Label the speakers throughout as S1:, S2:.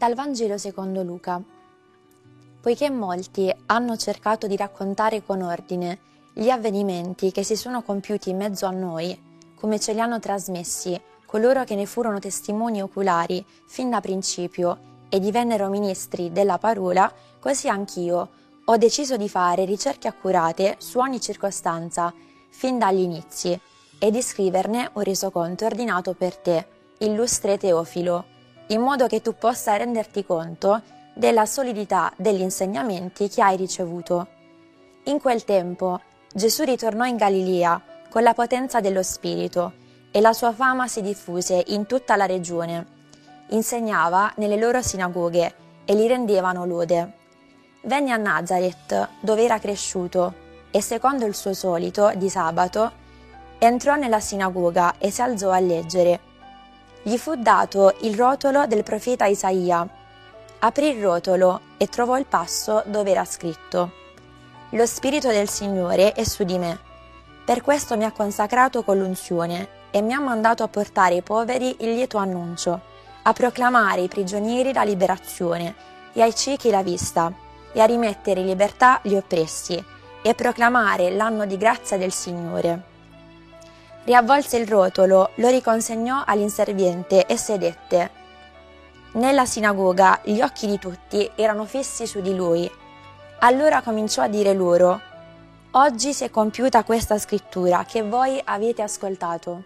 S1: Dal Vangelo secondo Luca. Poiché molti hanno cercato di raccontare con ordine gli avvenimenti che si sono compiuti in mezzo a noi, come ce li hanno trasmessi coloro che ne furono testimoni oculari fin da principio e divennero ministri della parola, così anch'io ho deciso di fare ricerche accurate su ogni circostanza, fin dagli inizi, e di scriverne un resoconto ordinato per te, illustre Teofilo, in modo che tu possa renderti conto della solidità degli insegnamenti che hai ricevuto. In quel tempo Gesù ritornò in Galilea con la potenza dello Spirito e la sua fama si diffuse in tutta la regione. Insegnava nelle loro sinagoghe e gli rendevano lode. Venne a Nazaret, dove era cresciuto, e secondo il suo solito, di sabato, entrò nella sinagoga e si alzò a leggere. Gli fu dato il rotolo del profeta Isaia. Aprì il rotolo e trovò il passo dove era scritto: «Lo Spirito del Signore è su di me. Per questo mi ha consacrato con l'unzione e mi ha mandato a portare ai poveri il lieto annuncio, a proclamare ai prigionieri la liberazione e ai ciechi la vista, e a rimettere in libertà gli oppressi, e a proclamare l'anno di grazia del Signore». Riavvolse il rotolo, lo riconsegnò all'inserviente e sedette. Nella sinagoga gli occhi di tutti erano fissi su di lui. Allora cominciò a dire loro: «Oggi si è compiuta questa scrittura che voi avete ascoltato».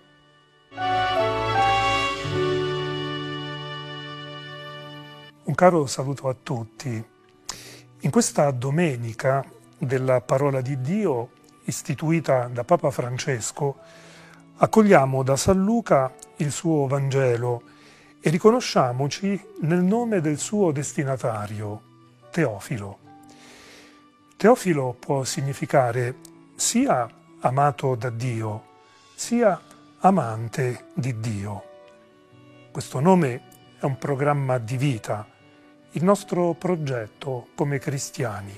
S2: Un caro saluto a tutti. In questa domenica della parola di Dio, istituita da Papa Francesco, accogliamo da San Luca il suo Vangelo e riconosciamoci nel nome del suo destinatario, Teofilo. Teofilo può significare sia amato da Dio, sia amante di Dio. Questo nome è un programma di vita, il nostro progetto come cristiani.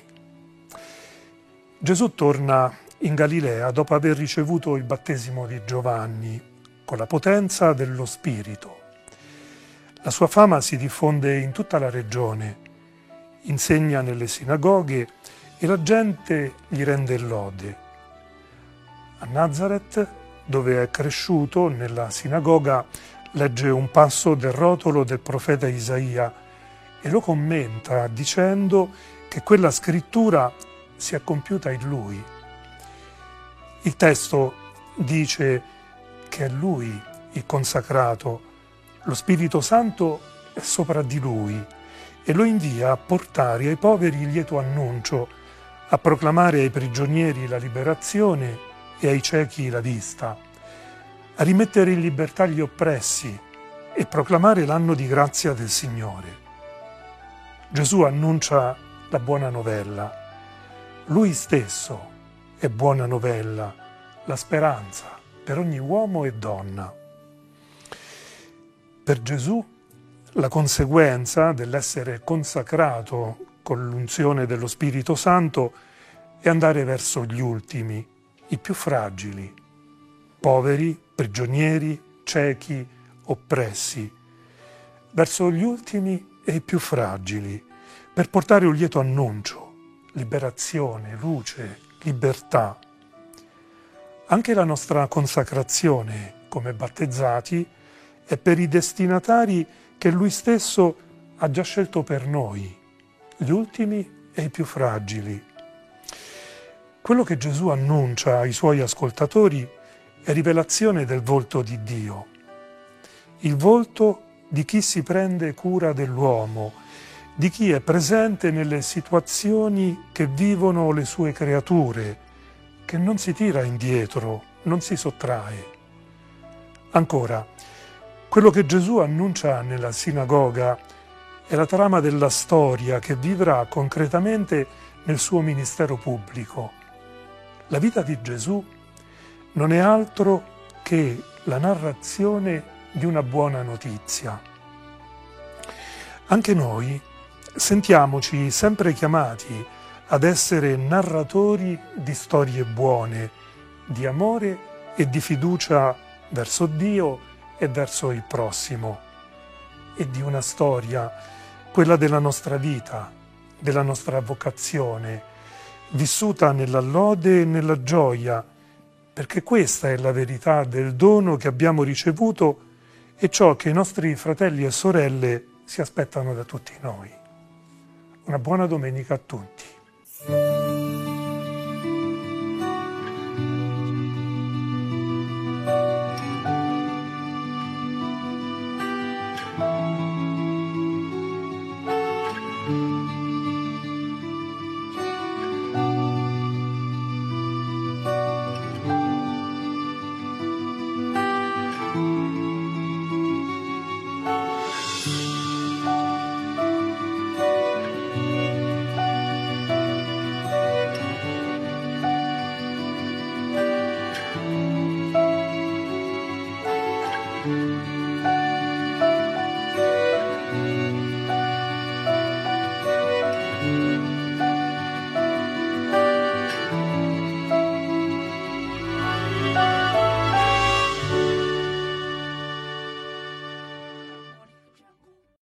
S2: Gesù torna in Galilea dopo aver ricevuto il battesimo di Giovanni con la potenza dello Spirito. La sua fama si diffonde in tutta la regione, insegna nelle sinagoghe e la gente gli rende lode. A Nazaret, dove è cresciuto, nella sinagoga legge un passo del rotolo del profeta Isaia e lo commenta dicendo che quella scrittura si è compiuta in lui. Il testo dice che è lui il consacrato, lo Spirito Santo è sopra di lui e lo invia a portare ai poveri il lieto annuncio, a proclamare ai prigionieri la liberazione e ai ciechi la vista, a rimettere in libertà gli oppressi e proclamare l'anno di grazia del Signore. Gesù annuncia la buona novella. Lui stesso è buona novella, la speranza per ogni uomo e donna. Per Gesù la conseguenza dell'essere consacrato con l'unzione dello Spirito Santo è andare verso gli ultimi, i più fragili, poveri, prigionieri, ciechi, oppressi, verso gli ultimi e i più fragili, per portare un lieto annuncio, liberazione, luce, libertà. Anche la nostra consacrazione come battezzati è per i destinatari che Lui stesso ha già scelto per noi, gli ultimi e i più fragili. Quello che Gesù annuncia ai Suoi ascoltatori è rivelazione del volto di Dio, il volto di chi si prende cura dell'uomo, di chi è presente nelle situazioni che vivono le sue creature, che non si tira indietro, non si sottrae. Ancora, quello che Gesù annuncia nella sinagoga è la trama della storia che vivrà concretamente nel suo ministero pubblico. La vita di Gesù non è altro che la narrazione di una buona notizia. Anche noi sentiamoci sempre chiamati ad essere narratori di storie buone, di amore e di fiducia verso Dio e verso il prossimo, e di una storia, quella della nostra vita, della nostra vocazione, vissuta nella lode e nella gioia, perché questa è la verità del dono che abbiamo ricevuto e ciò che i nostri fratelli e sorelle si aspettano da tutti noi. Una buona domenica a tutti.